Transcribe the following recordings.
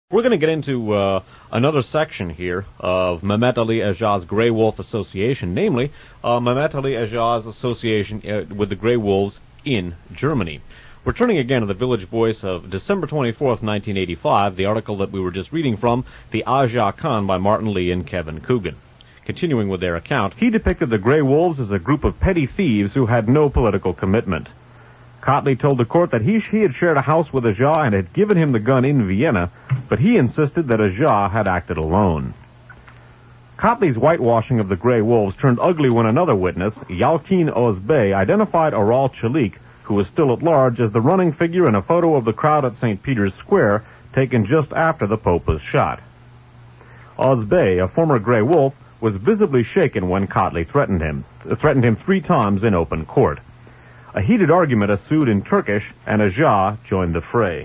We're going to get into another section here of Mehmet Ali Ejaz's Grey Wolf Association, namely Mehmet Ali Ejaz's association with the Grey Wolves in Germany. Returning again to the Village Voice of December 24th, 1985, the article that we were just reading from, The Aga Khan by Martin Lee and Kevin Coogan. Continuing with their account, he depicted the Grey Wolves as a group of petty thieves who had no political commitment. Cotley told the court that he had shared a house with Aja and had given him the gun in Vienna, but he insisted that Aja had acted alone. Cotley's whitewashing of the Grey Wolves turned ugly when another witness, Yalkin Ozbey, identified Oral Chalik, who was still at large, as the running figure in a photo of the crowd at St. Peter's Square, taken just after the Pope was shot. Ozbey, a former Grey Wolf, was visibly shaken when Cotley threatened him 3 times in open court. A heated argument ensued in Turkish, and Aja joined the fray.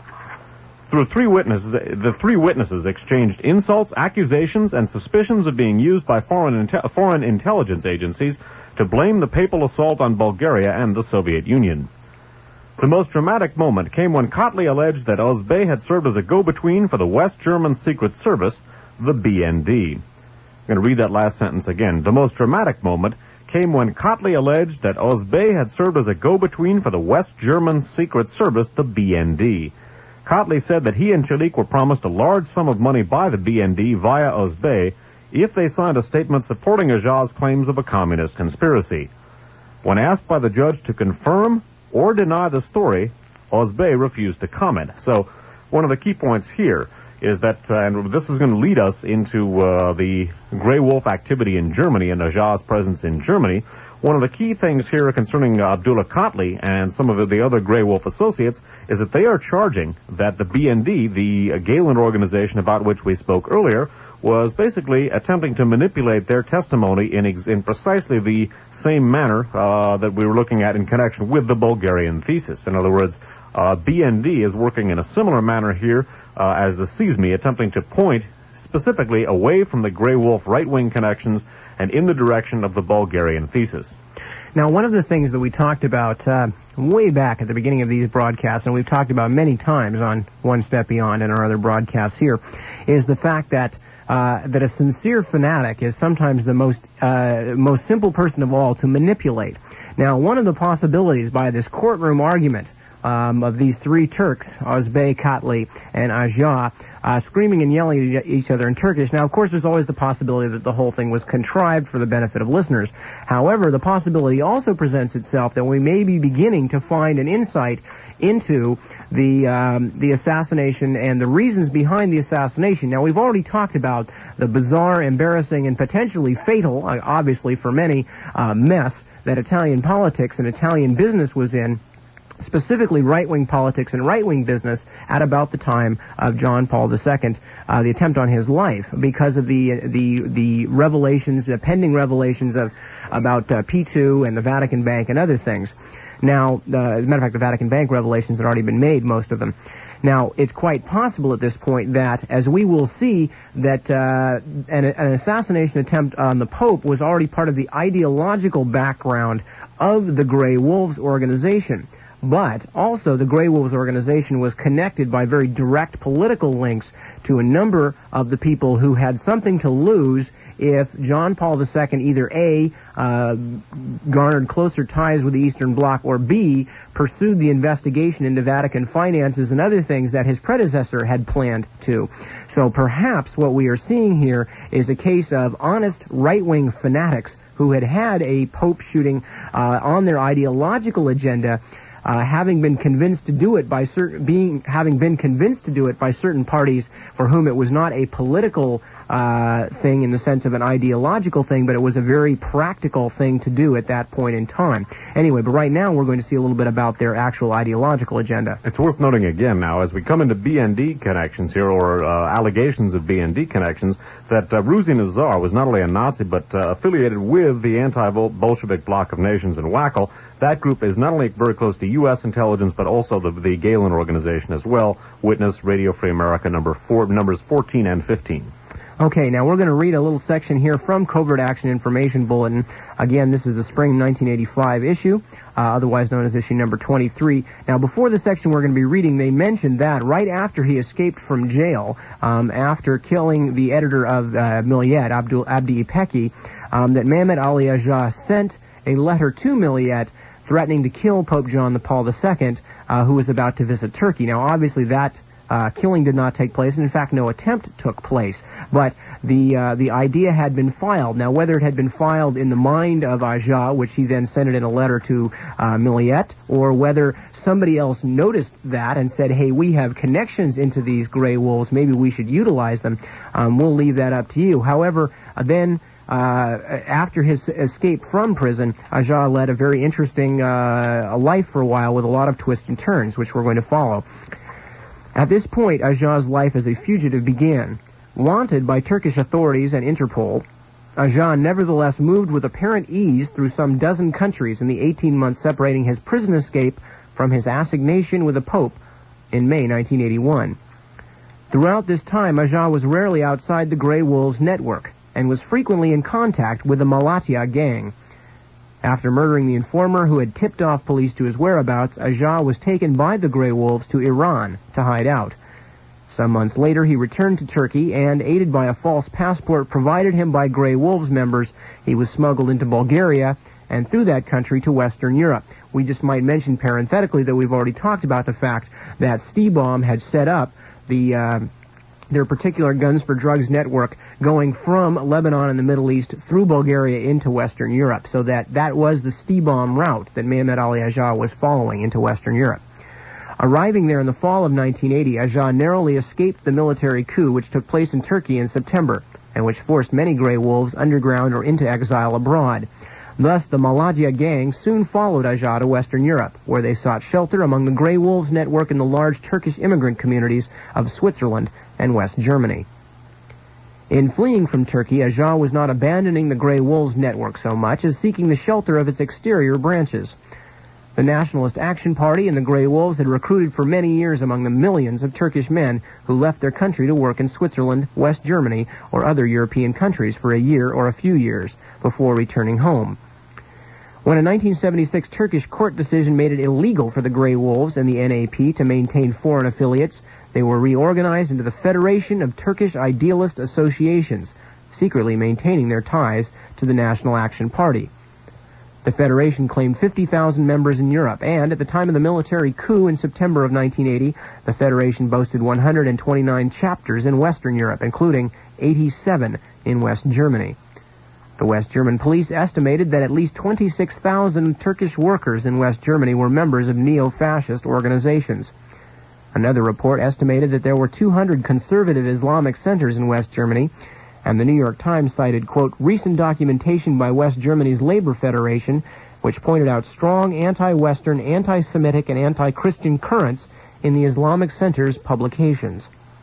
The three witnesses exchanged insults, accusations, and suspicions of being used by foreign intelligence agencies to blame the papal assault on Bulgaria and the Soviet Union. The most dramatic moment came when Cotley alleged that Ozbey had served as a go-between for the West German Secret Service, the BND. I'm going to read that last sentence again. The most dramatic moment came when Cotley alleged that Ozbey had served as a go-between for the West German Secret Service, the BND. Cotley said that he and Chalik were promised a large sum of money by the BND via Ozbey if they signed a statement supporting Aja's claims of a communist conspiracy. When asked by the judge to confirm or deny the story, Ozbey refused to comment. So one of the key points here is that, and this is going to lead us into the Grey Wolf activity in Germany and Aja's presence in Germany. One of the key things here concerning Abdullah Cotley and some of the other Grey Wolf associates is that they are charging that the BND, the Galen organization about which we spoke earlier, was basically attempting to manipulate their testimony in precisely the same manner that we were looking at in connection with the Bulgarian thesis. In other words, BND is working in a similar manner here as the CISMI, attempting to point specifically away from the Grey Wolf right-wing connections and in the direction of the Bulgarian thesis. Now, one of the things that we talked about way back at the beginning of these broadcasts, and we've talked about many times on One Step Beyond and our other broadcasts here, is the fact that a sincere fanatic is sometimes the most simple person of all to manipulate. Now, one of the possibilities by this courtroom argument of these 3 Turks, Ozbey, Cotley, and Aja, screaming and yelling at each other in Turkish. Now, of course, there's always the possibility that the whole thing was contrived for the benefit of listeners. However, the possibility also presents itself that we may be beginning to find an insight into the assassination and the reasons behind the assassination. Now, we've already talked about the bizarre, embarrassing, and potentially fatal, obviously for many, mess that Italian politics and Italian business was in, specifically right-wing politics and right-wing business at about the time of John Paul II, the attempt on his life, because of the revelations, the pending revelations about P2 and the Vatican Bank and other things. Now, as a matter of fact, the Vatican Bank revelations had already been made, most of them. Now, it's quite possible at this point that, as we will see, that an assassination attempt on the Pope was already part of the ideological background of the Grey Wolves organization. But also the Grey Wolves organization was connected by very direct political links to a number of the people who had something to lose if John Paul II either A, garnered closer ties with the Eastern Bloc, or B, pursued the investigation into Vatican finances and other things that his predecessor had planned to. So perhaps what we are seeing here is a case of honest right-wing fanatics who had a Pope shooting on their ideological agenda, having been convinced to do it by certain parties for whom it was not a political thing in the sense of an ideological thing, but it was a very practical thing to do at that point in time. Anyway, but right now we're going to see a little bit about their actual ideological agenda. It's worth noting again now, as we come into BND connections here, or allegations of BND connections, that Ruzi Nazar was not only a Nazi, but affiliated with the anti-Bolshevik bloc of nations in WACL. That group is not only very close to U.S. intelligence, but also the Galen organization as well. Witness Radio Free America numbers 14 and 15. Okay, now we're going to read a little section here from Covert Action Information Bulletin. Again, this is the spring 1985 issue, otherwise known as issue number 23. Now, before the section we're going to be reading, they mentioned that right after he escaped from jail, after killing the editor of Milliyet, Abdi Ipeki, that Mehmet Ali Agha sent a letter to Milliyet threatening to kill Pope John Paul II, who was about to visit Turkey. Now, obviously, that killing did not take place, and in fact, no attempt took place. But the idea had been filed. Now, whether it had been filed in the mind of Agha, which he then sent it in a letter to Milliyet, or whether somebody else noticed that and said, hey, we have connections into these gray wolves, maybe we should utilize them, we'll leave that up to you. However, then after his escape from prison, Agha led a very interesting life for a while with a lot of twists and turns, which we're going to follow. At this point, Agha's life as a fugitive began. Wanted by Turkish authorities and Interpol, Agha nevertheless moved with apparent ease through some dozen countries in the 18 months separating his prison escape from his assignation with the Pope in May 1981. Throughout this time, Agha was rarely outside the Grey Wolves network and was frequently in contact with the Malatya gang. After murdering the informer who had tipped off police to his whereabouts, Agha was taken by the Grey Wolves to Iran to hide out. Some months later, he returned to Turkey and, aided by a false passport provided him by Grey Wolves members, he was smuggled into Bulgaria and through that country to Western Europe. We just might mention parenthetically that we've already talked about the fact that Stiebaum had set up their particular Guns for Drugs network going from Lebanon and the Middle East through Bulgaria into Western Europe. So that was the Stiebaum route that Mehmet Ali Agha was following into Western Europe. Arriving there in the fall of 1980, Agha narrowly escaped the military coup which took place in Turkey in September, and which forced many Grey Wolves underground or into exile abroad. Thus, the Malatya gang soon followed Agha to Western Europe, where they sought shelter among the Grey Wolves network in the large Turkish immigrant communities of Switzerland and West Germany. In fleeing from Turkey, Agha was not abandoning the Grey Wolves network so much as seeking the shelter of its exterior branches. The Nationalist Action Party and the Grey Wolves had recruited for many years among the millions of Turkish men who left their country to work in Switzerland, West Germany, or other European countries for a year or a few years before returning home. When a 1976 Turkish court decision made it illegal for the Grey Wolves and the NAP to maintain foreign affiliates, they were reorganized into the Federation of Turkish Idealist Associations, secretly maintaining their ties to the National Action Party. The Federation claimed 50,000 members in Europe, and at the time of the military coup in September of 1980, the Federation boasted 129 chapters in Western Europe, including 87 in West Germany. The West German police estimated that at least 26,000 Turkish workers in West Germany were members of neo-fascist organizations. Another report estimated that there were 200 conservative Islamic centers in West Germany, and the New York Times cited, quote, recent documentation by West Germany's Labor Federation, which pointed out strong anti-Western, anti-Semitic, and anti-Christian currents in the Islamic center's publications.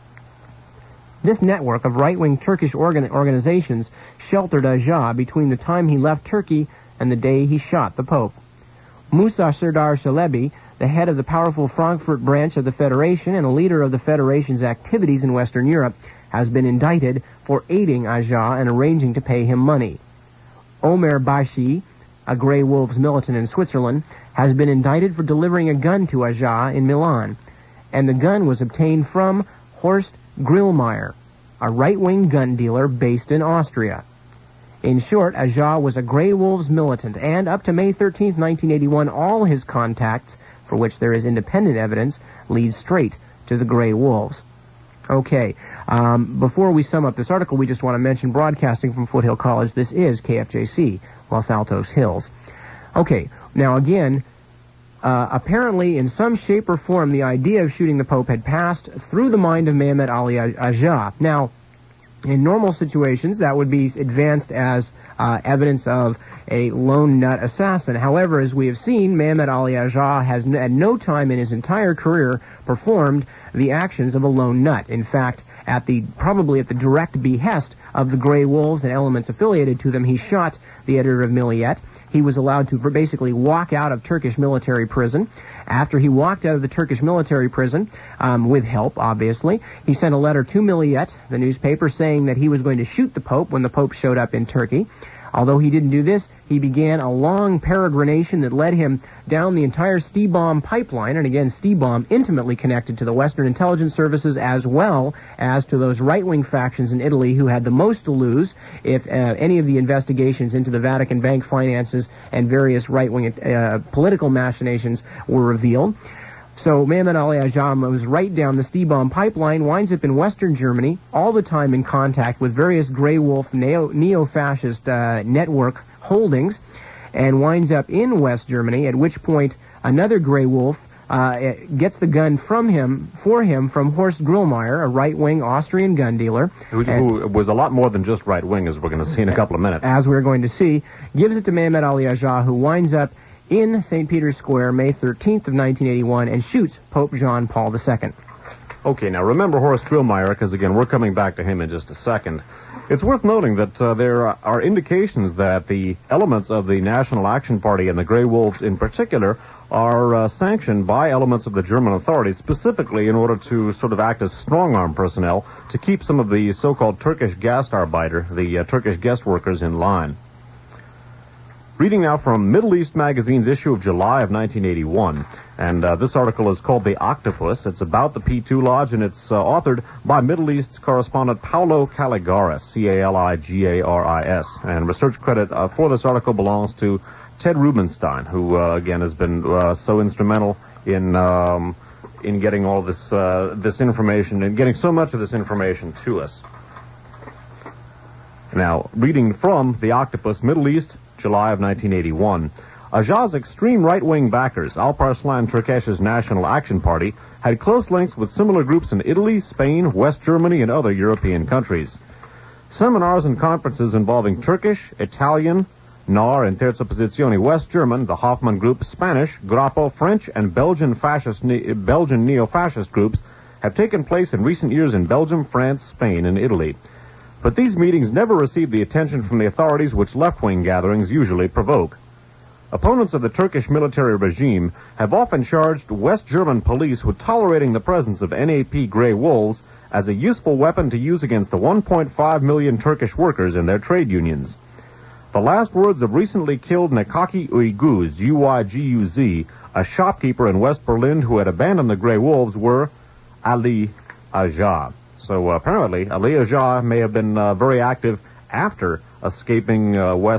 This network of right-wing Turkish organizations sheltered Agha between the time he left Turkey and the day he shot the Pope. Musa Serdar Çelebi, the head of the powerful Frankfurt branch of the Federation and a leader of the Federation's activities in Western Europe, has been indicted for aiding Agha and arranging to pay him money. Omer Bashi, a Grey Wolves militant in Switzerland, has been indicted for delivering a gun to Agha in Milan, and the gun was obtained from Horst Grillmeier, a right-wing gun dealer based in Austria. In short, Agha was a Grey Wolves militant, and up to May 13, 1981, all his contacts, for which there is independent evidence, lead straight to the Grey Wolves. Okay, before we sum up this article, we just want to mention broadcasting from Foothill College. This is KFJC, Los Altos Hills. Okay, now again, apparently in some shape or form, the idea of shooting the Pope had passed through the mind of Mehmet Ali Agha. Now, in normal situations, that would be advanced as evidence of a lone nut assassin. However, as we have seen, Mehmet Ali Agha has at no time in his entire career performed the actions of a lone nut. In fact, probably at the direct behest of the Grey Wolves and elements affiliated to them, he shot the editor of Milliyet. He was allowed to basically walk out of Turkish military prison. After he walked out of the Turkish military prison, with help, obviously, he sent a letter to Milliyet, the newspaper, saying that he was going to shoot the Pope when the Pope showed up in Turkey. Although he didn't do this, he began a long peregrination that led him down the entire Stiebaum pipeline, and again, Stiebaum intimately connected to the Western intelligence services as well as to those right-wing factions in Italy who had the most to lose if any of the investigations into the Vatican bank finances and various right-wing political machinations were revealed. So Mehmet Ali Agha moves right down the Stiebaum pipeline, winds up in Western Germany, all the time in contact with various Grey Wolf neo-fascist network holdings, and winds up in West Germany, at which point another Grey Wolf gets the gun for him from Horst Grillmeyer, a right-wing Austrian gun dealer. Who was a lot more than just right-wing, as we're going to see in a couple of minutes. As we're going to see, gives it to Mehmet Ali Agha, who winds up in St. Peter's Square, May 13th of 1981, and shoots Pope John Paul II. Okay, now remember Horst Grillmeyer, because again, we're coming back to him in just a second. It's worth noting that there are indications that the elements of the National Action Party and the Grey Wolves in particular are sanctioned by elements of the German authorities, specifically in order to sort of act as strong-arm personnel to keep some of the so-called Turkish Gastarbeiter, the Turkish guest workers, in line. Reading now from Middle East Magazine's issue of July of 1981, and this article is called The Octopus. It's about the P2 Lodge, and it's authored by Middle East correspondent Paulo Caligaris, C-A-L-I-G-A-R-I-S. And research credit for this article belongs to Ted Rubenstein, who, again, has been so instrumental in getting all this information, and getting so much of this information to us. Now, reading from The Octopus, Middle East, July of 1981. Agha's extreme right-wing backers, Alparslan Turkesh's National Action Party, had close links with similar groups in Italy, Spain, West Germany, and other European countries. Seminars and conferences involving Turkish, Italian, NAR and Terza Posizione West German, the Hoffman Group, Spanish, Grappo, French, and Belgian neo-fascist groups have taken place in recent years in Belgium, France, Spain, and Italy. But these meetings never received the attention from the authorities which left-wing gatherings usually provoke. Opponents of the Turkish military regime have often charged West German police with tolerating the presence of NAP Grey Wolves as a useful weapon to use against the 1.5 million Turkish workers in their trade unions. The last words of recently killed Nekaki Uyguz, U-Y-G-U-Z, a shopkeeper in West Berlin who had abandoned the Grey Wolves, were Ali Agha. So apparently, Ali Agha may have been very active after escaping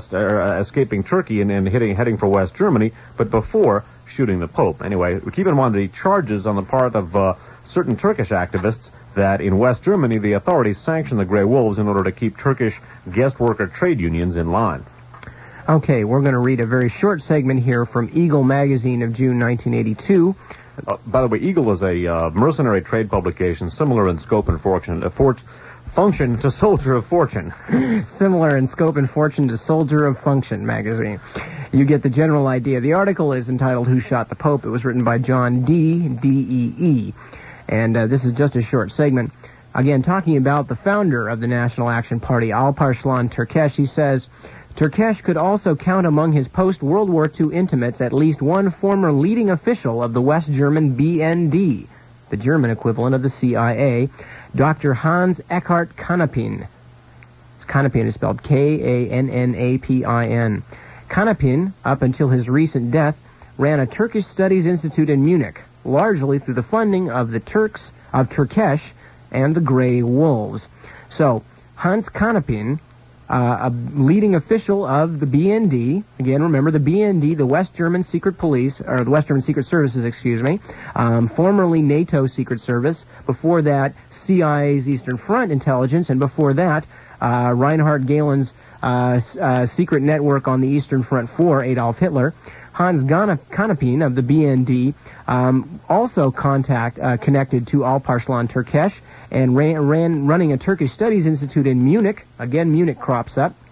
Turkey and heading for West Germany, but before shooting the Pope. Anyway, keep in mind the charges on the part of certain Turkish activists that in West Germany the authorities sanctioned the Grey Wolves in order to keep Turkish guest worker trade unions in line. Okay, we're going to read a very short segment here from Eagle magazine of June 1982. By the way, Eagle is a mercenary trade publication similar in scope and function to Soldier of Fortune. Similar in scope and fortune to Soldier of Function magazine. You get the general idea. The article is entitled Who Shot the Pope? It was written by John D.E.E. And this is just a short segment. Again, talking about the founder of the National Action Party, Alparslan Turkesh, he says, Turkesh could also count among his post-World War II intimates at least one former leading official of the West German BND, the German equivalent of the CIA, Dr. Hans Eckhart Kanapin. Kanapin is spelled K-A-N-N-A-P-I-N. Kanapin, up until his recent death, ran a Turkish Studies Institute in Munich, largely through the funding of the Turkesh and the Grey Wolves. So, Hans Kanapin, a leading official of the BND, again, remember the BND, the West German Secret Police, or the West German Secret Services, formerly NATO Secret Service, before that, CIA's Eastern Front Intelligence, and before that, Reinhard Gehlen's secret network on the Eastern Front for Adolf Hitler. Hans Kanapin of the BND also connected to Alparslan Turkesh and running a Turkish Studies Institute in Munich. Again, Munich crops up.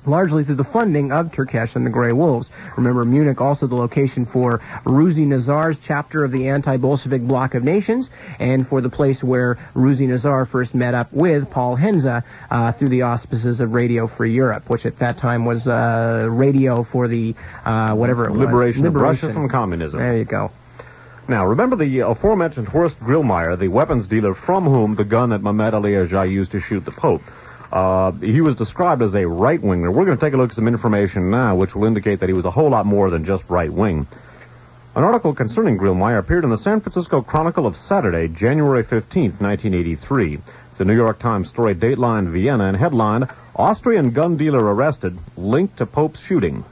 largely through the funding of Turkesh and the Grey Wolves. Remember, Munich also the location for Ruzi Nazar's chapter of the anti-Bolshevik Bloc of Nations, and for the place where Ruzi Nazar first met up with Paul Henze through the auspices of Radio Free Europe, which at that time was radio for the whatever it was. Liberation of Russia from communism. There you go. Now, remember the aforementioned Horst Grillmeyer, the weapons dealer from whom the gun that Mehmet Ali Agha used to shoot the Pope. He was described as a right-winger. We're going to take a look at some information now which will indicate that he was a whole lot more than just right-wing. An article concerning Grillmeyer appeared in the San Francisco Chronicle of Saturday, January 15th, 1983. It's a New York Times story, Dateline Vienna, and headlined, Austrian gun dealer arrested, linked to Pope's shooting.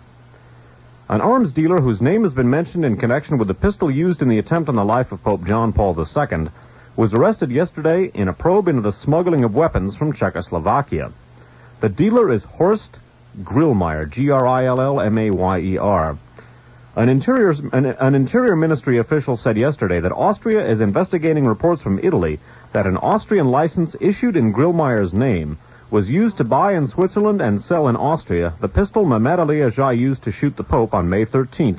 An arms dealer whose name has been mentioned in connection with the pistol used in the attempt on the life of Pope John Paul II was arrested yesterday in a probe into the smuggling of weapons from Czechoslovakia. The dealer is Horst Grillmeyer, Grillmayer. An Interior Ministry official said yesterday that Austria is investigating reports from Italy that an Austrian license issued in Grillmeyer's name was used to buy in Switzerland and sell in Austria the pistol Mehmet Ali Agha used to shoot the Pope on May 13,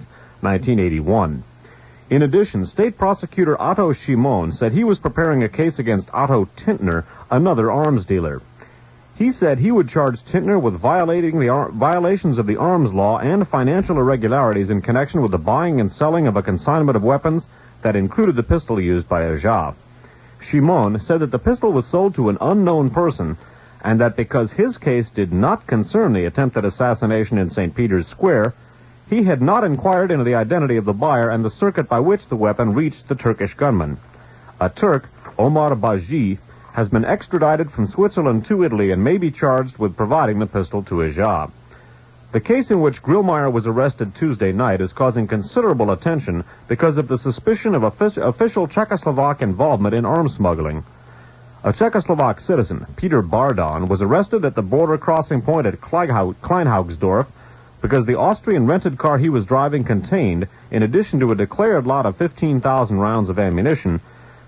1981. In addition, State Prosecutor Otto Schimon said he was preparing a case against Otto Tintner, another arms dealer. He said he would charge Tintner with violations of the arms law and financial irregularities in connection with the buying and selling of a consignment of weapons that included the pistol used by Agha. Schimon said that the pistol was sold to an unknown person and that because his case did not concern the attempted assassination in St. Peter's Square, he had not inquired into the identity of the buyer and the circuit by which the weapon reached the Turkish gunman. A Turk, Omar Baji, has been extradited from Switzerland to Italy and may be charged with providing the pistol to Agha. The case in which Grillmeyer was arrested Tuesday night is causing considerable attention because of the suspicion of official Czechoslovak involvement in arms smuggling. A Czechoslovak citizen, Peter Bardon, was arrested at the border crossing point at Kleinhaugsdorf because the Austrian rented car he was driving contained, in addition to a declared lot of 15,000 rounds of ammunition,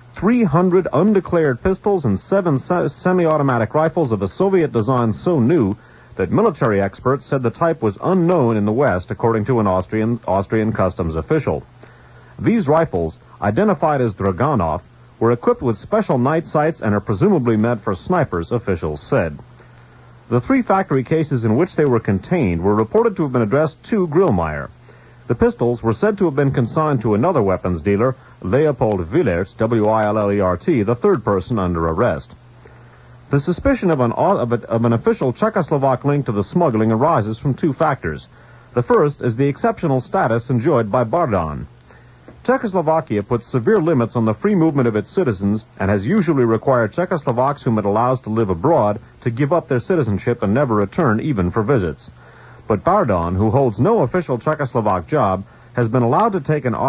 300 undeclared pistols and 7 semi-automatic rifles of a Soviet design so new that military experts said the type was unknown in the West, according to an Austrian customs official. These rifles, identified as Draganov, were equipped with special night sights and are presumably meant for snipers, officials said. The 3 factory cases in which they were contained were reported to have been addressed to Grillmeyer. The pistols were said to have been consigned to another weapons dealer, Leopold Willert, Willert, the third person under arrest. The suspicion of an official Czechoslovak link to the smuggling arises from 2 factors. The first is the exceptional status enjoyed by Bardon. Czechoslovakia puts severe limits on the free movement of its citizens and has usually required Czechoslovaks whom it allows to live abroad to give up their citizenship and never return even for visits. But Bardon, who holds no official Czechoslovak job, has been allowed to take an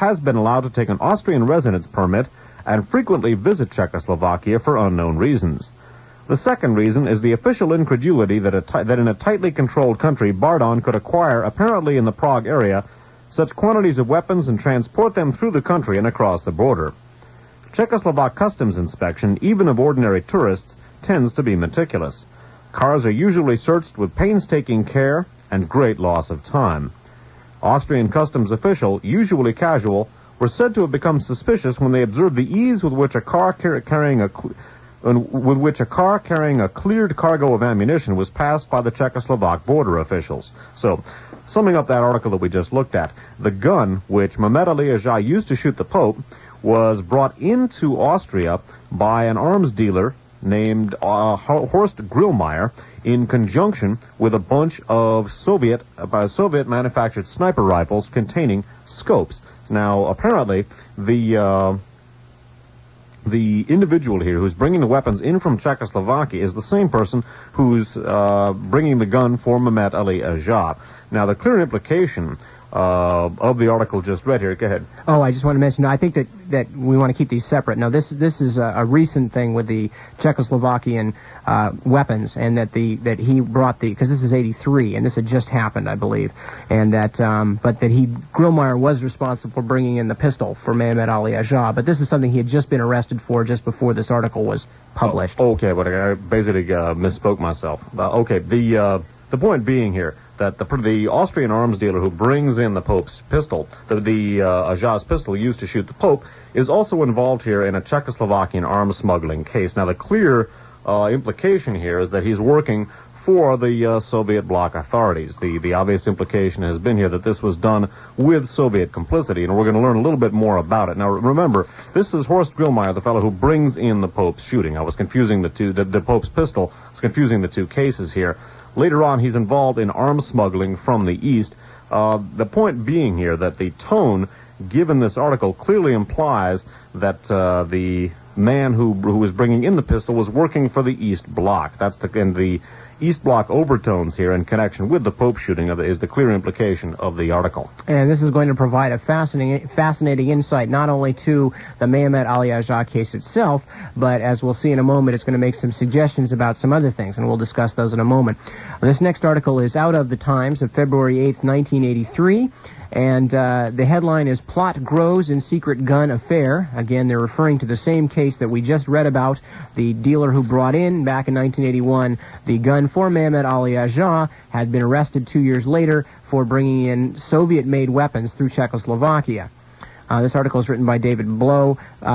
Austrian residence permit and frequently visit Czechoslovakia for unknown reasons. The second reason is the official incredulity that in a tightly controlled country, Bardon could acquire, apparently in the Prague area, such quantities of weapons and transport them through the country and across the border. Czechoslovak customs inspection, even of ordinary tourists, tends to be meticulous. Cars are usually searched with painstaking care and great loss of time. Austrian customs officials, usually casual, were said to have become suspicious when they observed the ease with which a car carrying a cleared cargo of ammunition was passed by the Czechoslovak border officials. So, summing up that article that we just looked at, the gun which Mehmet Ali Agha used to shoot the Pope was brought into Austria by an arms dealer named Horst Grillmeyer in conjunction with a bunch of Soviet-manufactured sniper rifles containing scopes. Now, apparently, the individual here who's bringing the weapons in from Czechoslovakia is the same person who's bringing the gun for Mehmet Ali Agha. Now, the clear implication of the article just read here. Go ahead. Oh, I just want to mention, I think that we want to keep these separate. Now, this is a recent thing with the Czechoslovakian weapons, and that he brought because this is 83, and this had just happened, I believe, and that Grillmeyer was responsible for bringing in the pistol for Mehmet Ali Agha, but this is something he had just been arrested for just before this article was published. Oh, okay, but I basically misspoke myself. Okay, The point being here that the Austrian arms dealer who brings in the Pope's pistol, the Ajaz pistol used to shoot the Pope, is also involved here in a Czechoslovakian arms smuggling case. Now, the clear implication here is that he's working for the Soviet bloc authorities. The obvious implication has been here that this was done with Soviet complicity, and we're going to learn a little bit more about it. Now, remember, this is Horst Grillmeyer, the fellow who brings in the Pope's shooting. I was confusing the Pope's pistol. I was confusing the two cases here. Later on, he's involved in arms smuggling from the East. The point being here that the tone given this article clearly implies that the man who was bringing in the pistol was working for the East Bloc. That's the East Bloc overtones here in connection with the Pope shooting is the clear implication of the article. And this is going to provide a fascinating insight not only to the Mehmet Ali Ajah case itself, but as we'll see in a moment, it's going to make some suggestions about some other things, and we'll discuss those in a moment. This next article is out of the Times of February 8th, 1983. And the headline is Plot Grows in Secret Gun Affair. Again, they're referring to the same case that we just read about, the dealer who brought in, back in 1981, the gun for Mehmet Ali Ajah, had been arrested 2 years later for bringing in Soviet-made weapons through Czechoslovakia. This article is written by David Blow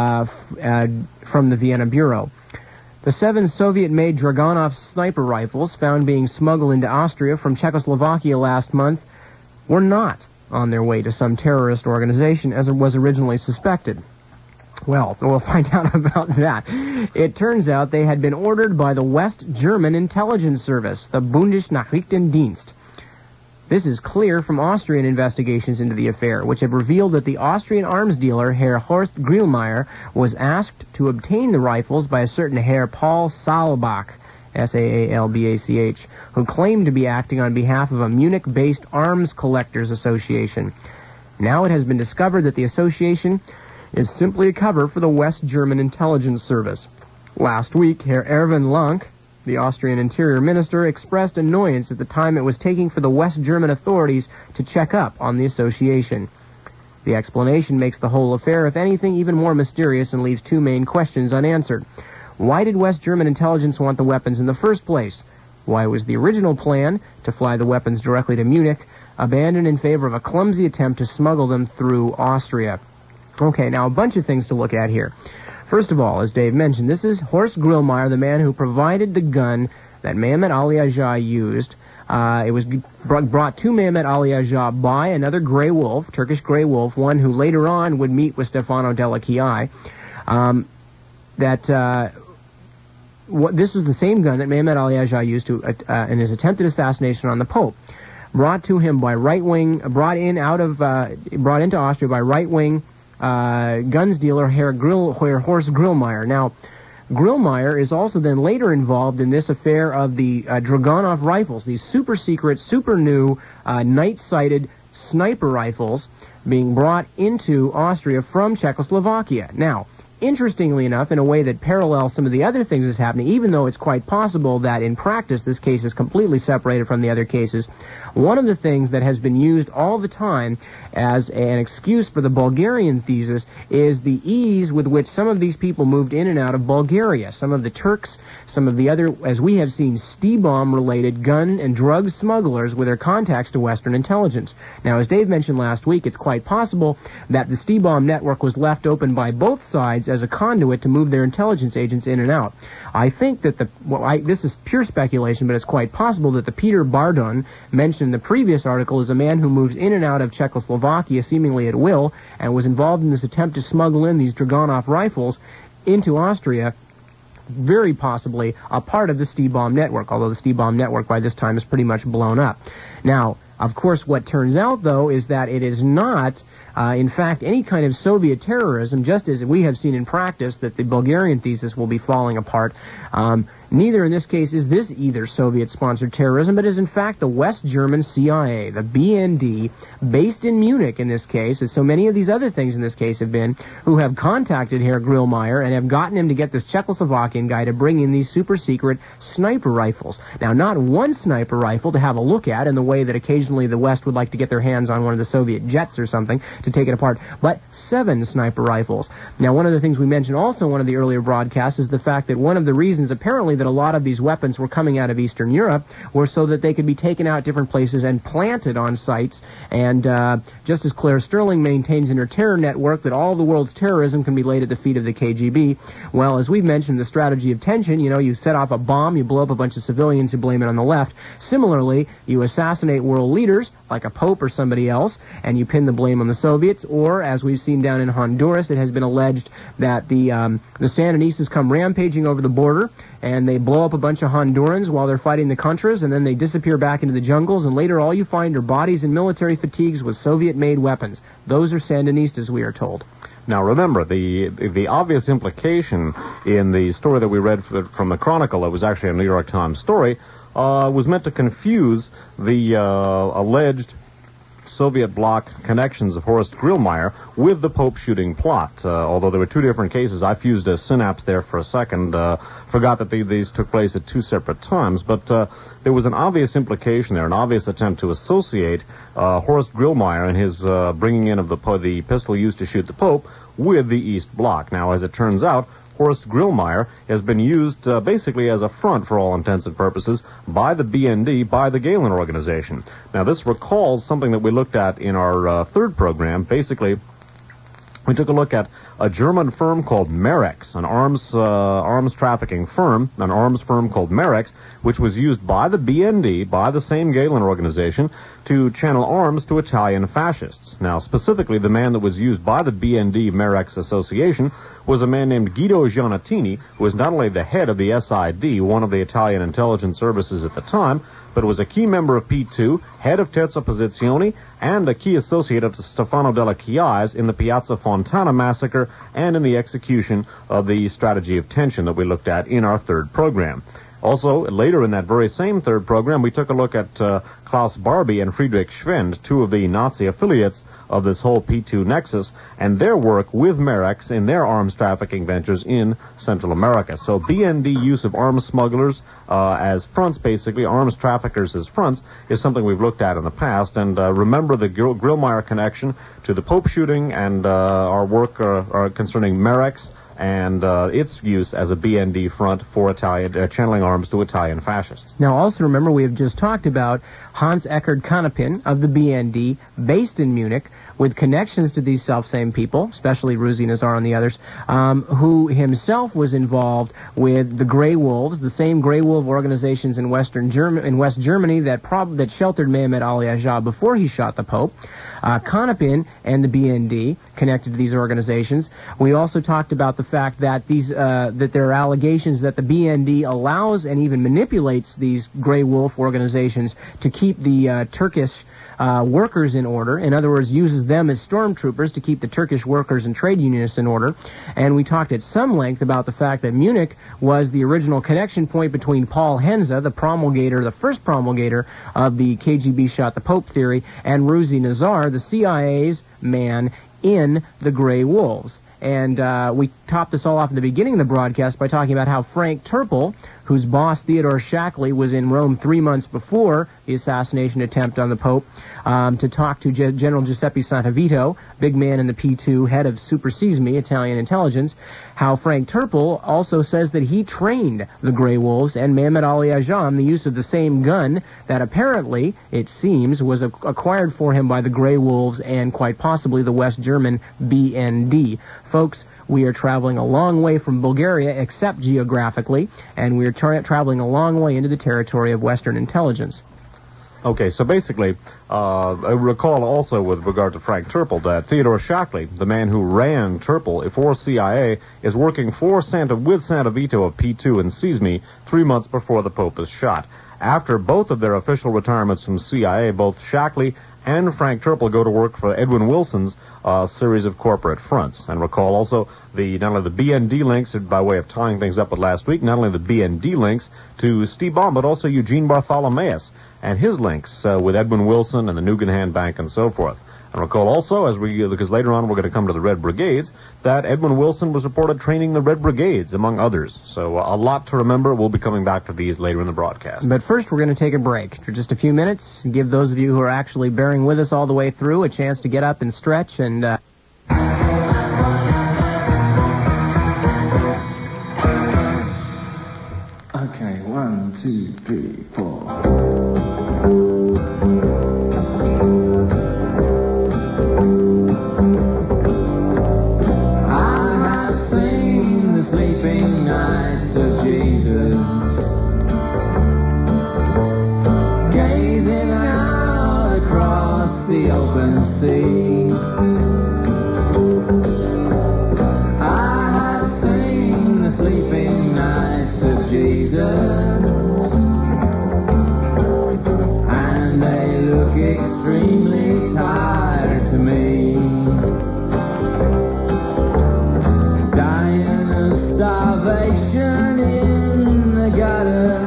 from the Vienna Bureau. The 7 Soviet-made Dragunov sniper rifles found being smuggled into Austria from Czechoslovakia last month were not on their way to some terrorist organization as it was originally suspected. Well, we'll find out about that. It turns out they had been ordered by the West German intelligence service, the Bundesnachrichtendienst. This is clear from Austrian investigations into the affair, which have revealed that the Austrian arms dealer, Herr Horst Grillmeyer, was asked to obtain the rifles by a certain Herr Paul Saalbach, S-A-A-L-B-A-C-H, who claimed to be acting on behalf of a Munich-based arms collectors association. Now it has been discovered that the association is simply a cover for the West German intelligence service. Last week, Herr Erwin Lank, the Austrian Interior Minister, expressed annoyance at the time it was taking for the West German authorities to check up on the association. The explanation makes the whole affair, if anything, even more mysterious and leaves two main questions unanswered. Why did West German intelligence want the weapons in the first place? Why was the original plan, to fly the weapons directly to Munich, abandoned in favor of a clumsy attempt to smuggle them through Austria? Okay, now a bunch of things to look at here. First of all, as Dave mentioned, this is Horst Grillmeyer, the man who provided the gun that Mehmet Ali Ajah used. It was brought to Mehmet Ali Ajah by another Grey Wolf, Turkish Grey Wolf, one who later on would meet with Stefano Della Chiai. This was the same gun that Mehmet Ali Ajah used in his attempted assassination on the Pope. Brought into Austria by right-wing guns dealer Herr Horst Grillmeyer. Now, Grillmeyer is also then later involved in this affair of the Dragunov rifles, these super secret, super new, night-sighted sniper rifles being brought into Austria from Czechoslovakia. Now, interestingly enough, in a way that parallels some of the other things that's happening, even though it's quite possible that in practice this case is completely separated from the other cases, one of the things that has been used all the time as an excuse for the Bulgarian thesis is the ease with which some of these people moved in and out of Bulgaria. Some of the Turks, some of the other, as we have seen, Stibom-related gun and drug smugglers with their contacts to Western intelligence. Now, as Dave mentioned last week, it's quite possible that the Stibom network was left open by both sides as a conduit to move their intelligence agents in and out. I think that this is pure speculation, but it's quite possible that the Peter Bardon mentioned in the previous article is a man who moves in and out of Czechoslovakia seemingly at will and was involved in this attempt to smuggle in these Dragunov rifles into Austria, very possibly a part of the Stibom network, although the Stibom network by this time is pretty much blown up. Now, of course, what turns out, though, is that it is not, in fact, any kind of Soviet terrorism, just as we have seen in practice that the Bulgarian thesis will be falling apart. Neither in this case is this either Soviet-sponsored terrorism, but is in fact the West German CIA, the BND, based in Munich in this case, as so many of these other things in this case have been, who have contacted Herr Grillmeyer and have gotten him to get this Czechoslovakian guy to bring in these super-secret sniper rifles. Now, not one sniper rifle to have a look at in the way that occasionally the West would like to get their hands on one of the Soviet jets or something to take it apart, but 7 sniper rifles. Now, one of the things we mentioned also in one of the earlier broadcasts is the fact that one of the reasons apparently that that a lot of these weapons were coming out of Eastern Europe were so that they could be taken out different places and planted on sites. And just as Claire Sterling maintains in her terror network that all the world's terrorism can be laid at the feet of the KGB, well, as we've mentioned, the strategy of tension, you set off a bomb, you blow up a bunch of civilians, you blame it on the left. Similarly, you assassinate world leaders, like a pope or somebody else, and you pin the blame on the Soviets, or, as we've seen down in Honduras, it has been alleged that the Sandinistas come rampaging over the border, and they blow up a bunch of Hondurans while they're fighting the Contras, and then they disappear back into the jungles, and later all you find are bodies in military fatigues with Soviet-made weapons. Those are Sandinistas, we are told. Now, remember, the obvious implication in the story that we read from the Chronicle, it was actually a New York Times story, was meant to confuse the alleged Soviet bloc connections of Horst Grillmeyer with the Pope shooting plot. Although there were two different cases, I fused a synapse there for a second, forgot that these took place at two separate times, but there was an obvious implication there, an obvious attempt to associate Horst Grillmeyer and his bringing in of the pistol used to shoot the Pope with the East Bloc. Now, as it turns out, Horst Grillmeyer has been used basically as a front for all intents and purposes by the BND, by the Gehlen organization. Now, this recalls something that we looked at in our third program. Basically, we took a look at a German firm called Merex, an arms trafficking firm, an arms firm called Merex, which was used by the BND, by the same Gehlen organization, to channel arms to Italian fascists. Now, specifically, the man that was used by the BND Merex Association was a man named Guido Giannattini, who was not only the head of the SID, one of the Italian intelligence services at the time, but was a key member of P2, head of Terza Posizione, and a key associate of Stefano della Chiaia in the Piazza Fontana massacre and in the execution of the strategy of tension that we looked at in our third program. Also, later in that very same third program, we took a look at Klaus Barbie and Friedrich Schwend, two of the Nazi affiliates of this whole P2 nexus, and their work with Merex in their arms trafficking ventures in Central America. So BND use of arms smugglers as fronts, basically, arms traffickers as fronts, is something we've looked at in the past. And remember the Grillmeyer connection to the Pope shooting and our work concerning Merex and its use as a BND front for Italian channeling arms to Italian fascists. Now, also remember, we have just talked about Hans Eckert Kanapin of the BND, based in Munich, with connections to these self-same people, especially Ruzi Nazar and the others, who himself was involved with the Grey Wolves, the same Grey Wolf organizations in West Germany that sheltered Mehmet Ali Ajah before he shot the Pope. Kanapin and the BND connected to these organizations. We also talked about the fact that that there are allegations that the BND allows and even manipulates these Grey Wolf organizations to keep the Turkish workers in order. In other words, uses them as stormtroopers to keep the Turkish workers and trade unionists in order. And we talked at some length about the fact that Munich was the original connection point between Paul Henze, the first promulgator of the KGB shot the Pope theory, and Ruzi Nazar, the CIA's man in the Grey Wolves. And we topped this all off at the beginning of the broadcast by talking about how Frank Turpel, whose boss Theodore Shackley was in Rome 3 months before the assassination attempt on the Pope, to talk to General Giuseppe Santavito, big man in the P2, head of Super Sesame, Italian intelligence, how Frank Turpel also says that he trained the Grey Wolves and Mehmet Ali Ajah in the use of the same gun that apparently, it seems, was acquired for him by the Grey Wolves and quite possibly the West German BND. Folks, we are traveling a long way from Bulgaria, except geographically, and we are traveling a long way into the territory of Western intelligence. Okay, so basically, I recall also with regard to Frank Turpel that Theodore Shackley, the man who ran Turpel for CIA, is working with Santavito of P2 in Sesame 3 months before the Pope is shot. After both of their official retirements from CIA, both Shackley and Frank Turpel go to work for Edwin Wilson's series of corporate fronts. And recall also not only the BND links, by way of tying things up with last week, not only the BND links to Steve Baum, but also Eugene Bartholomeus and his links with Edwin Wilson and the Nugenhan Bank and so forth. And recall also, because later on we're going to come to the Red Brigades, that Edwin Wilson was reported training the Red Brigades, among others. So a lot to remember. We'll be coming back to these later in the broadcast. But first, we're going to take a break for just a few minutes and give those of you who are actually bearing with us all the way through a chance to get up and stretch and... Okay, 1, 2, 3, 4. I have seen the sleeping nights of Jesus, gazing out across the open sea. And they look extremely tired to me, dying of starvation in the gutter.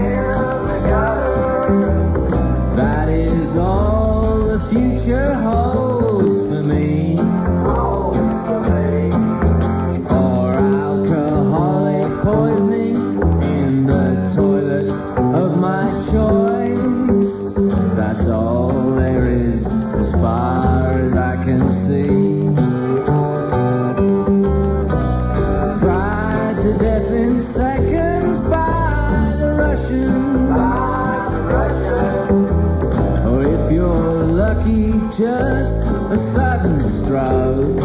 That is all the future holds for me. Or alcoholic poisoning in the toilet of my choice. That's all there is as far as I can see. Fried to death in seconds by the Russians. Or if you're lucky, just a sudden stroke.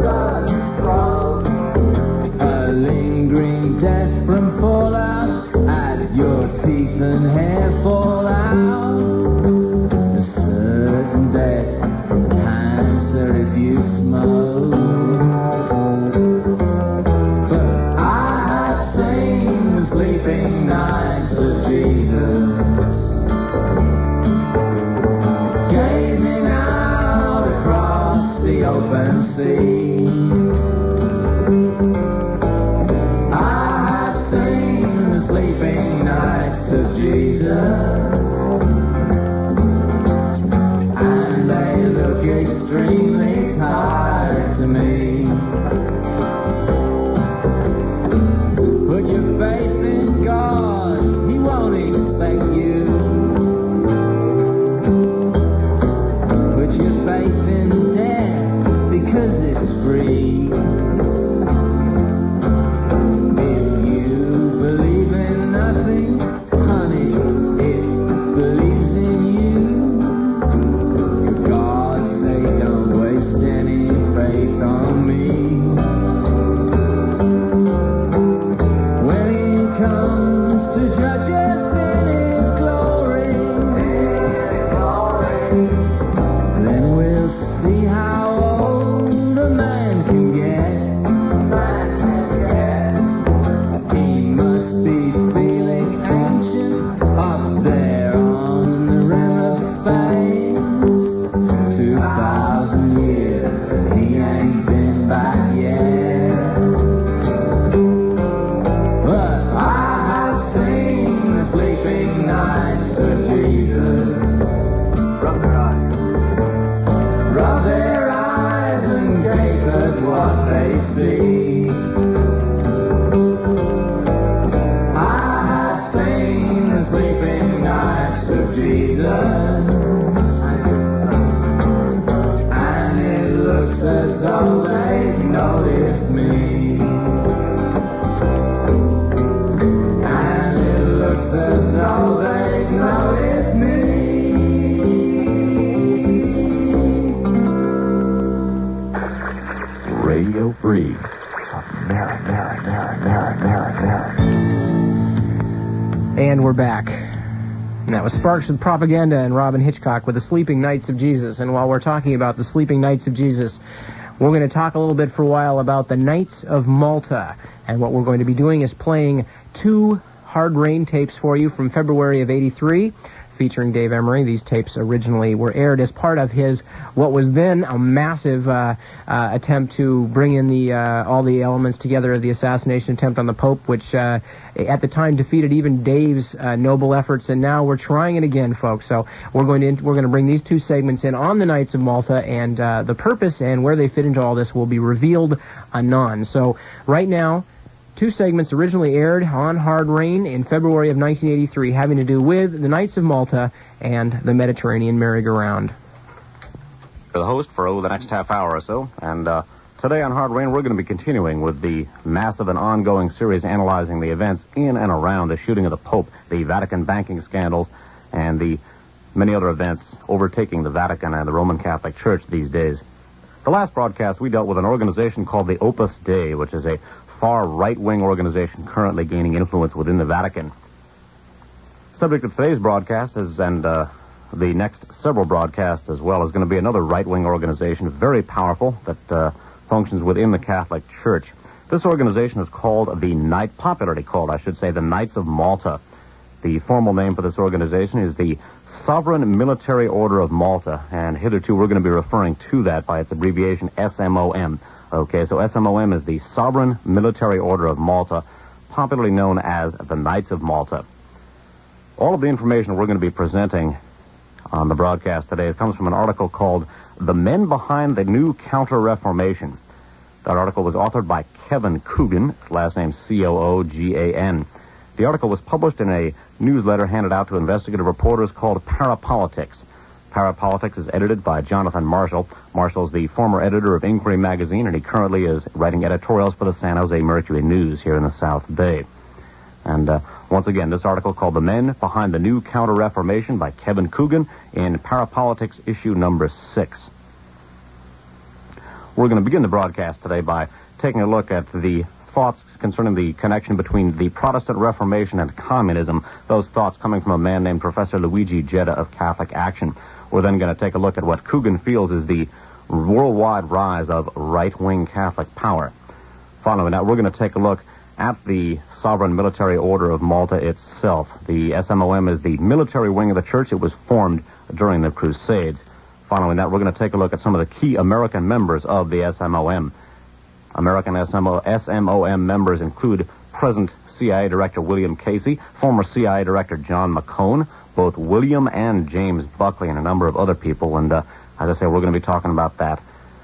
A lingering death from fallout as your teeth and hair fall out. A certain death from cancer if you smoke. But I have seen the sleeping nights of Jesus, gazing out across the open sea. Sleeping nights of Jesus, and they look extremely tired to me. Put your faith in God, He won't expect you. Put your faith in death, because it's free. Radio Free America. And we're back. And that was Sparks with Propaganda and Robin Hitchcock with the Sleeping Nights of Jesus. And while we're talking about the Sleeping Nights of Jesus, we're going to talk a little bit for a while about the Knights of Malta. And what we're going to be doing is playing 2 Hard Rain tapes for you from February of '83. Featuring Dave Emery. These tapes originally were aired as part of his, what was then a massive attempt to bring in the all the elements together of the assassination attempt on the Pope, which at the time defeated even Dave's noble efforts, and now we're trying it again, folks. So we're going to bring these 2 segments in on the Knights of Malta, and the purpose and where they fit into all this will be revealed anon. So right now, 2 segments originally aired on Hard Rain in February of 1983, having to do with the Knights of Malta and the Mediterranean merry-go-round. The host for the next half hour or so, and Today on Hard Rain, we're going to be continuing with the massive and ongoing series analyzing the events in and around the shooting of the Pope, the Vatican banking scandals, and the many other events overtaking the Vatican and the Roman Catholic Church these days. The last broadcast, we dealt with an organization called the Opus Dei, which is a far right-wing organization currently gaining influence within the Vatican. Subject of today's broadcast is, and the next several broadcasts as well, is going to be another right-wing organization, very powerful, that functions within the Catholic Church. This organization is called popularly called, I should say, the Knights of Malta. The formal name for this organization is the Sovereign Military Order of Malta, and hitherto we're going to be referring to that by its abbreviation SMOM. Okay, so SMOM is the Sovereign Military Order of Malta, popularly known as the Knights of Malta. All of the information we're going to be presenting on the broadcast today comes from an article called The Men Behind the New Counter-Reformation. That article was authored by Kevin Coogan, his last name Coogan. The article was published in a newsletter handed out to investigative reporters called Parapolitics. Parapolitics is edited by Jonathan Marshall. Marshall's the former editor of Inquiry magazine, and he currently is writing editorials for the San Jose Mercury News here in the South Bay. And once again, this article called The Men Behind the New Counter-Reformation by Kevin Coogan in Parapolitics issue number 6. We're going to begin the broadcast today by taking a look at the thoughts concerning the connection between the Protestant Reformation and communism, those thoughts coming from a man named Professor Luigi Getta of Catholic Action. We're then going to take a look at what Coogan feels is the worldwide rise of right-wing Catholic power. Following that, we're going to take a look at the Sovereign Military Order of Malta itself. The SMOM is the military wing of the church. It was formed during the Crusades. Following that, we're going to take a look at some of the key American members of the SMOM. American SMOM members include present CIA Director William Casey, former CIA Director John McCone, both William and James Buckley, and a number of other people. And as I say, we're going to be talking about that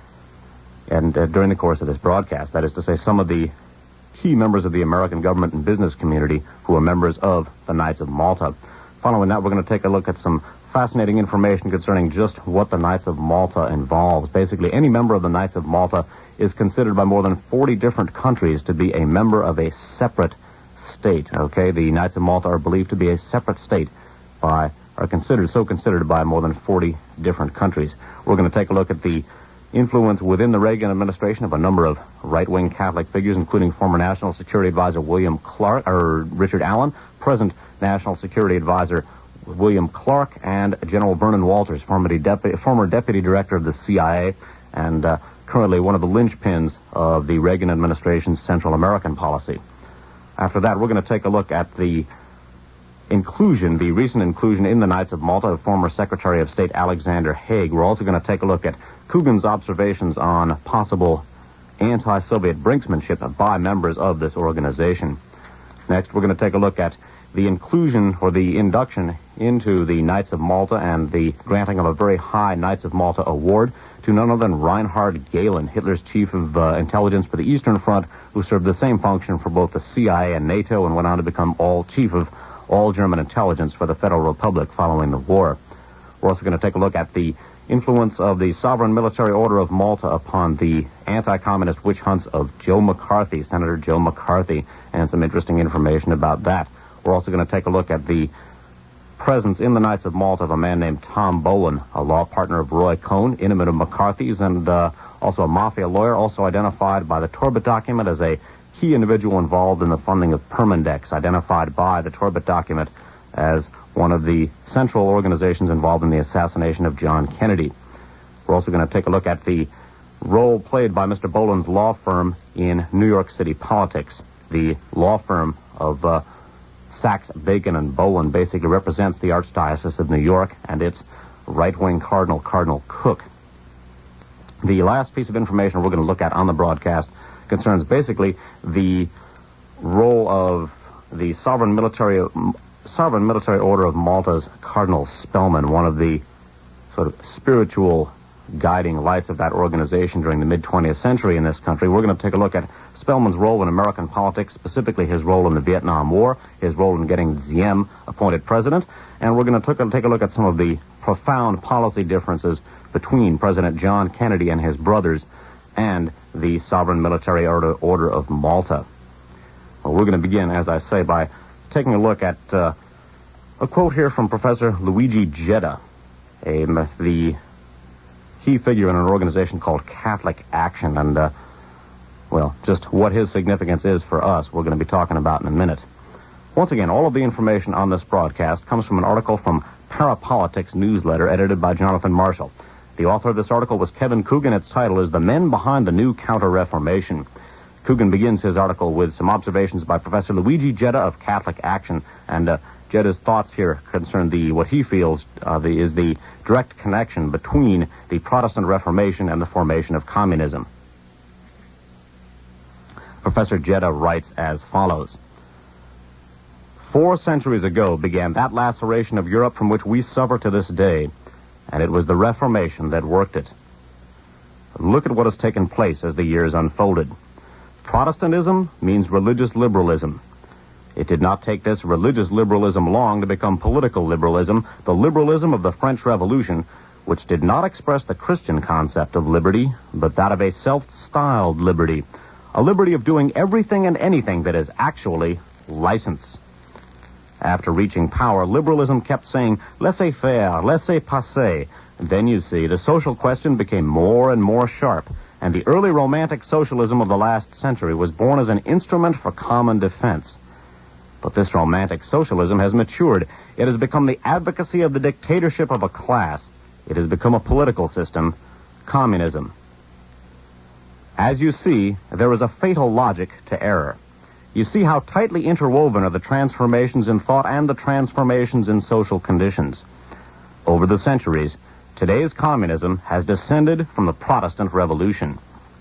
and during the course of this broadcast. That is to say, some of the key members of the American government and business community who are members of the Knights of Malta. Following that, we're going to take a look at some fascinating information concerning just what the Knights of Malta involves. Basically, any member of the Knights of Malta is considered by more than 40 different countries to be a member of a separate state. Okay, the Knights of Malta are believed to be a separate state are considered by more than 40 different countries. We're going to take a look at the influence within the Reagan administration of a number of right-wing Catholic figures, including former National Security Advisor Richard Allen, present National Security Advisor William Clark, and General Vernon Walters, former Deputy Director of the CIA, and currently one of the linchpins of the Reagan administration's Central American policy. After that, we're going to take a look at the recent inclusion in the Knights of Malta of former Secretary of State Alexander Haig. We're also going to take a look at Coogan's observations on possible anti-Soviet brinksmanship by members of this organization. Next, we're going to take a look at the inclusion or the induction into the Knights of Malta and the granting of a very high Knights of Malta award to none other than Reinhard Gehlen, Hitler's chief of intelligence for the Eastern Front, who served the same function for both the CIA and NATO and went on to become chief of all German intelligence for the Federal Republic following the war. We're also going to take a look at the influence of the Sovereign Military Order of Malta upon the anti-communist witch hunts of Senator Joe McCarthy, and some interesting information about that. We're also going to take a look at the presence in the Knights of Malta of a man named Tom Bowen, a law partner of Roy Cohn, intimate of McCarthy's, and also a mafia lawyer, also identified by the Torbett document as a key individual involved in the funding of Permindex, identified by the Torbett document as one of the central organizations involved in the assassination of John Kennedy. We're also going to take a look at the role played by Mr. Bowen's law firm in New York City politics. The law firm of Sachs, Bacon, and Bowen basically represents the Archdiocese of New York and its right-wing cardinal, Cardinal Cook. The last piece of information we're going to look at on the broadcast concerns basically the role of the Sovereign Military Order of Malta's Cardinal Spellman, one of the sort of spiritual guiding lights of that organization during the mid-20th century in this country. We're going to take a look at Spellman's role in American politics, specifically his role in the Vietnam War, his role in getting Diem appointed president, and we're going to take a look at some of the profound policy differences between President John Kennedy and his brothers and the Sovereign Military Order of Malta. Well, we're going to begin, as I say, by taking a look at a quote here from Professor Luigi Gedda, the key figure in an organization called Catholic Action, and, well, just what his significance is for us, we're going to be talking about in a minute. Once again, all of the information on this broadcast comes from an article from Parapolitics newsletter edited by Jonathan Marshall. The author of this article was Kevin Coogan. Its title is The Men Behind the New Counter-Reformation. Coogan begins his article with some observations by Professor Luigi Gedda of Catholic Action, and Gedda's thoughts here concern what he feels is the direct connection between the Protestant Reformation and the formation of communism. Professor Gedda writes as follows. 4 centuries ago began that laceration of Europe from which we suffer to this day, and it was the Reformation that worked it. Look at what has taken place as the years unfolded. Protestantism means religious liberalism. It did not take this religious liberalism long to become political liberalism, the liberalism of the French Revolution, which did not express the Christian concept of liberty, but that of a self-styled liberty, a liberty of doing everything and anything that is actually license. After reaching power, liberalism kept saying, laissez-faire, laissez-passer. Then, you see, the social question became more and more sharp, and the early romantic socialism of the last century was born as an instrument for common defense. But this romantic socialism has matured. It has become the advocacy of the dictatorship of a class. It has become a political system, communism. As you see, there is a fatal logic to error. You see how tightly interwoven are the transformations in thought and the transformations in social conditions. Over the centuries, today's communism has descended from the Protestant Revolution.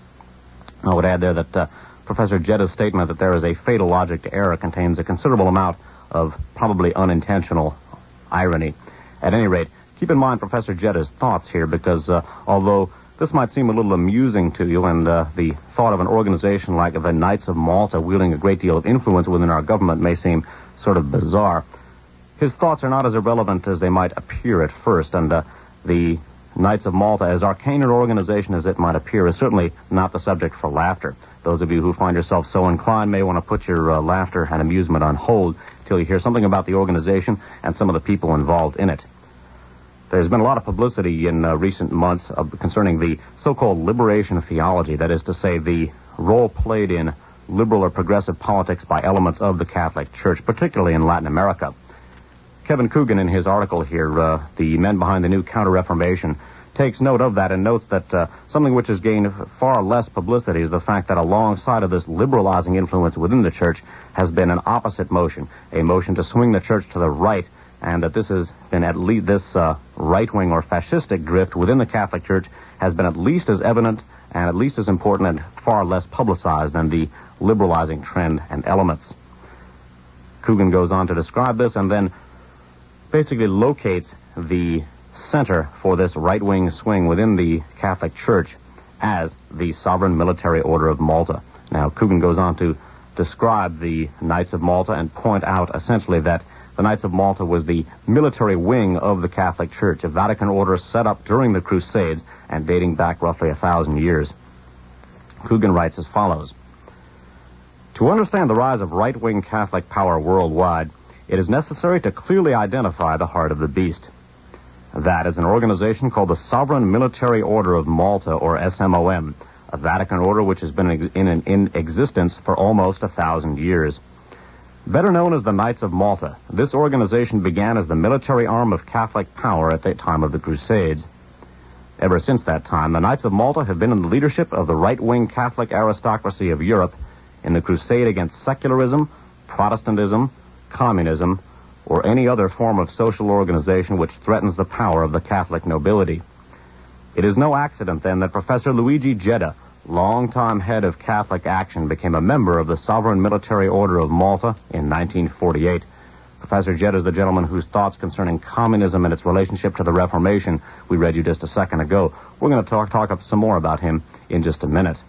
I would add there that Professor Gedda's statement that there is a fatal logic to error contains a considerable amount of probably unintentional irony. At any rate, keep in mind Professor Gedda's thoughts here, because although this might seem a little amusing to you, and the thought of an organization like the Knights of Malta wielding a great deal of influence within our government may seem sort of bizarre, his thoughts are not as irrelevant as they might appear at first, and the Knights of Malta, as arcane an organization as it might appear, is certainly not the subject for laughter. Those of you who find yourself so inclined may want to put your laughter and amusement on hold till you hear something about the organization and some of the people involved in it. There's been a lot of publicity in recent months concerning the so-called liberation theology, that is to say, the role played in liberal or progressive politics by elements of the Catholic Church, particularly in Latin America. Kevin Coogan, in his article here, The Men Behind the New Counter-Reformation, takes note of that and notes that something which has gained far less publicity is the fact that alongside of this liberalizing influence within the Church has been an opposite motion, a motion to swing the Church to the right, and that this has been at least this right-wing or fascistic drift within the Catholic Church has been at least as evident and at least as important and far less publicized than the liberalizing trend and elements. Coogan goes on to describe this and then basically locates the center for this right-wing swing within the Catholic Church as the Sovereign Military Order of Malta. Now, Coogan goes on to describe the Knights of Malta and point out essentially that the Knights of Malta was the military wing of the Catholic Church, a Vatican order set up during the Crusades and dating back roughly 1,000 years. Coogan writes as follows. To understand the rise of right-wing Catholic power worldwide, it is necessary to clearly identify the heart of the beast. That is an organization called the Sovereign Military Order of Malta, or SMOM, a Vatican order which has been in existence for almost 1,000 years. Better known as the Knights of Malta, this organization began as the military arm of Catholic power at the time of the Crusades. Ever since that time, the Knights of Malta have been in the leadership of the right-wing Catholic aristocracy of Europe in the crusade against secularism, Protestantism, communism, or any other form of social organization which threatens the power of the Catholic nobility. It is no accident, then, that Professor Luigi Gedda, longtime head of Catholic Action, became a member of the Sovereign Military Order of Malta in 1948. Professor Gedda is the gentleman whose thoughts concerning communism and its relationship to the Reformation we read you just a second ago. We're going to talk some more about him in just a minute.